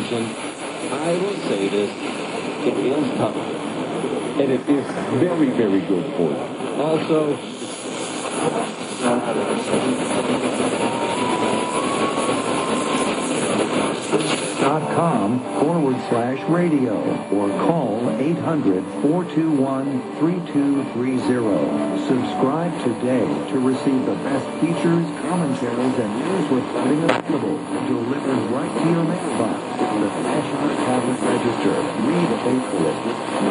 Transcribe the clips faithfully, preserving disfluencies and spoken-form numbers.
television, I will say this, it is tough. And it is very, very good for you. Also, dot com forward slash radio or call eight hundred, four two one, three two three zero. Subscribe today to receive the best features, commentaries, and news reporting available, delivered right to your mailbox. The National Catholic Register. Read faithfully.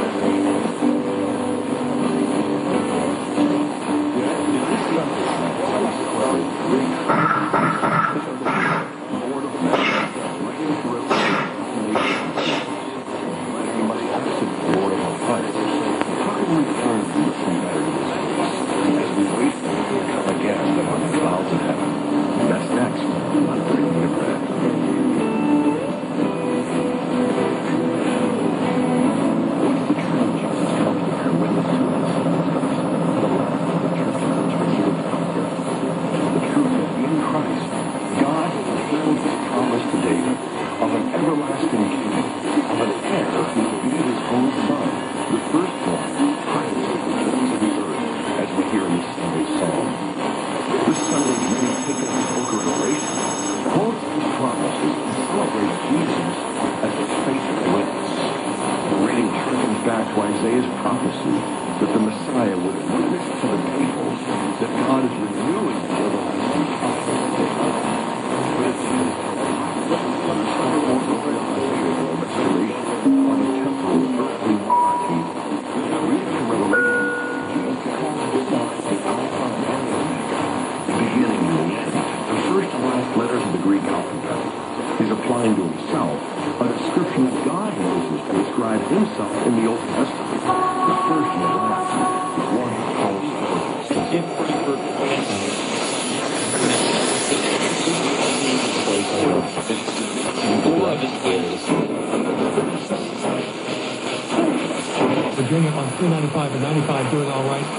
Virginia on three ninety-five and ninety-five doing all right.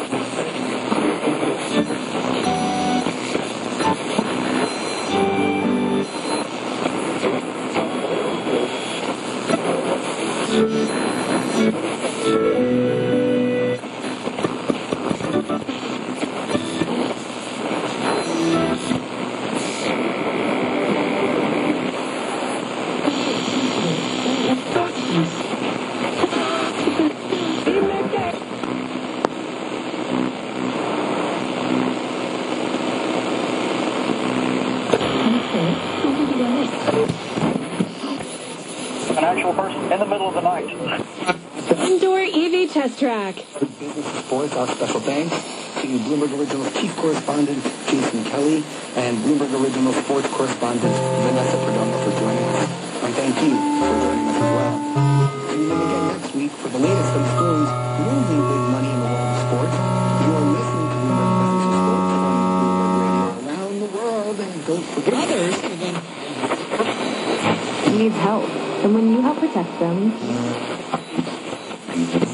An actual person in the middle of the night. Indoor E V test track. Business and sports, our special thanks to Bloomberg Original Chief Correspondent Jason Kelly and Bloomberg Original Sports Correspondent Vanessa Perdomo for joining us. And thank you for joining us as well. Tune in again next week for the latest on Stone's losing big money in the world of sports. You're listening to Bloomberg Business and Sports on Bloomberg Radio around the world. And don't forget others. Needs help. And when you help protect them...